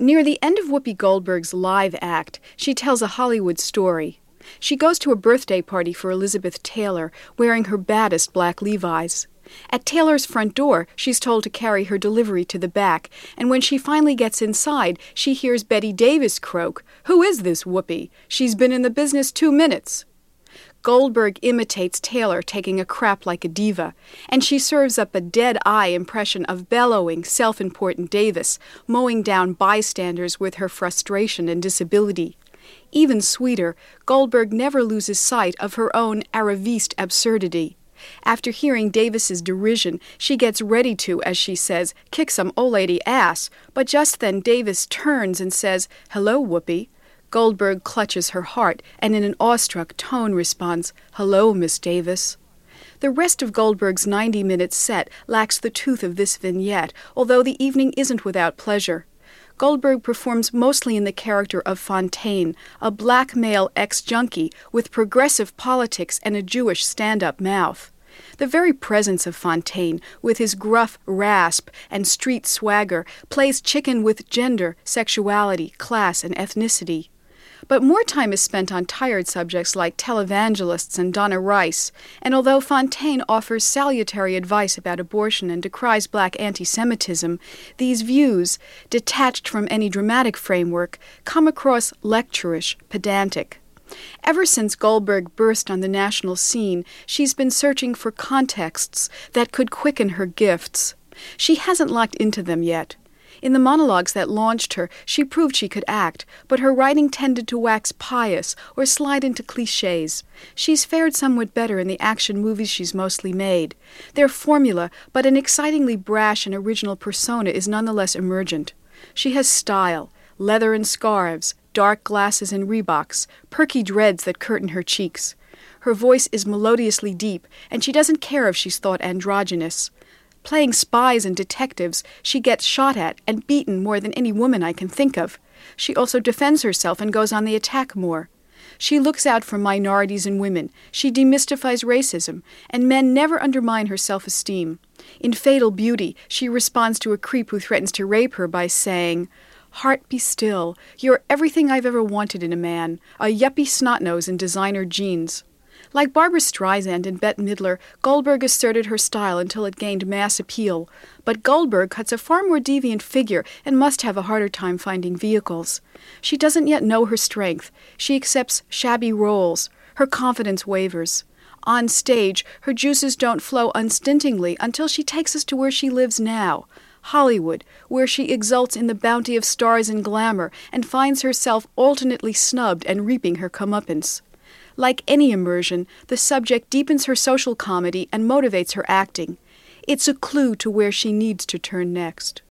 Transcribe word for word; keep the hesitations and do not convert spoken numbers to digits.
Near the end of Whoopi Goldberg's live act, she tells a Hollywood story. She goes to a birthday party for Elizabeth Taylor, wearing her baddest black Levi's. At Taylor's front door, she's told to carry her delivery to the back, and when she finally gets inside, she hears Betty Davis croak, "Who is this Whoopi? She's been in the business two minutes." Goldberg imitates Taylor taking a crap like a diva, and she serves up a dead-eye impression of bellowing, self-important Davis, mowing down bystanders with her frustration and disability. Even sweeter, Goldberg never loses sight of her own Araviste absurdity. After hearing Davis's derision, she gets ready to, as she says, kick some old lady ass, but just then Davis turns and says, "Hello, Whoopi." Goldberg clutches her heart and in an awestruck tone responds, "Hello, Miss Davis." The rest of Goldberg's ninety-minute set lacks the tooth of this vignette, although the evening isn't without pleasure. Goldberg performs mostly in the character of Fontaine, a black male ex-junkie with progressive politics and a Jewish stand-up mouth. The very presence of Fontaine, with his gruff rasp and street swagger, plays chicken with gender, sexuality, class, and ethnicity. But more time is spent on tired subjects like televangelists and Donna Rice, and although Fontaine offers salutary advice about abortion and decries black anti-Semitism, these views, detached from any dramatic framework, come across lecturish, pedantic. Ever since Goldberg burst on the national scene, she's been searching for contexts that could quicken her gifts. She hasn't locked into them yet. In the monologues that launched her, she proved she could act, but her writing tended to wax pious or slide into clichés. She's fared somewhat better in the action movies she's mostly made. They're formula, but an excitingly brash and original persona is nonetheless emergent. She has style, leather and scarves, dark glasses and Reeboks, perky dreads that curtain her cheeks. Her voice is melodiously deep, and she doesn't care if she's thought androgynous. Playing spies and detectives, she gets shot at and beaten more than any woman I can think of. She also defends herself and goes on the attack more. She looks out for minorities and women. She demystifies racism, and men never undermine her self-esteem. In Fatal Beauty, she responds to a creep who threatens to rape her by saying, "Heart, be still. You're everything I've ever wanted in a man, a yuppie snotnose in designer jeans." Like Barbra Streisand and Bette Midler, Goldberg asserted her style until it gained mass appeal. But Goldberg cuts a far more deviant figure and must have a harder time finding vehicles. She doesn't yet know her strength. She accepts shabby roles. Her confidence wavers. On stage, her juices don't flow unstintingly until she takes us to where she lives now, Hollywood, where she exults in the bounty of stars and glamour and finds herself alternately snubbed and reaping her comeuppance. Like any immersion, the subject deepens her social comedy and motivates her acting. It's a clue to where she needs to turn next.